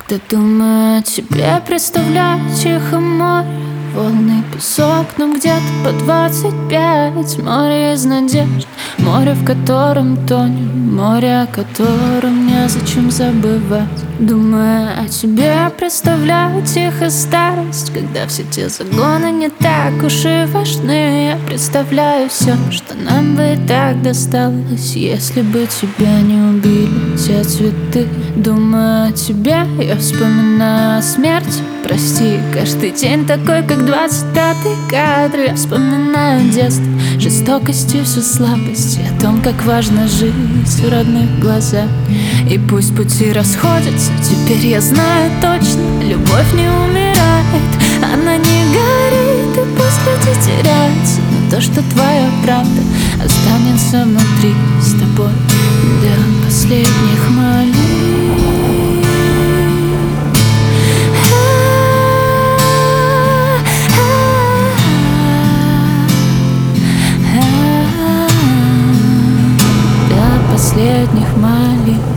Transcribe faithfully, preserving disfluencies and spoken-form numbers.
Когда думаю о тебе, представляю тихо море, волны, песок, но где-то по двадцать пять. Море из надежд, море, в котором тонем, море, о котором незачем забывать. Думая о тебе, представляю тихо старость, когда все те загоны не так уж и важны. Я представляю все, что нам бы и так досталось, если бы тебя не убили те цветы. Думаю о тебе, я вспоминаю о смерти. Прости, каждый день такой, как двадцать пятый кадр. Я вспоминаю детство, жестокость и всю слабость, и о том, как важно жить в родных глазах. И пусть пути расходятся, теперь я знаю точно, любовь не умирает, она не горит, и пусть люди теряются, но то, что твоя правда останется внутри с тобой до последних молитв. Последних молитв.